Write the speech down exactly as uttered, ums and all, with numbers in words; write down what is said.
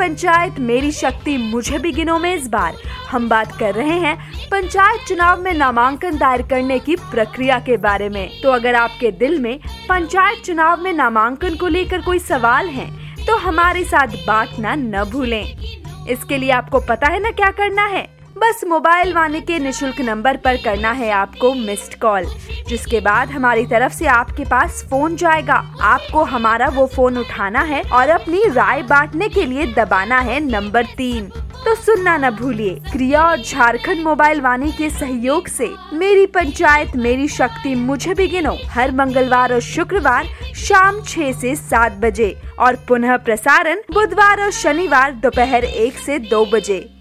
पंचायत मेरी शक्ति मुझे भी गिनो में इस बार हम बात कर रहे हैं पंचायत चुनाव में नामांकन दायर करने की प्रक्रिया के बारे में। तो अगर आपके दिल में पंचायत चुनाव में नामांकन को लेकर कोई सवाल है तो हमारे साथ बांटना न भूलें। इसके लिए आपको पता है ना क्या करना है, बस मोबाइल वाणी के निशुल्क नंबर पर करना है आपको मिस्ड कॉल, जिसके बाद हमारी तरफ से आपके पास फोन जाएगा। आपको हमारा वो फोन उठाना है और अपनी राय बांटने के लिए दबाना है नंबर तीन। तो सुनना न भूलिए। क्रिया और झारखंड मोबाइल वाणी के सहयोग से मेरी पंचायत मेरी शक्ति मुझे भी गिनो हर मंगलवार और शुक्रवार शाम छह से सात बजे और पुनः प्रसारण बुधवार और शनिवार दोपहर एक से दो बजे।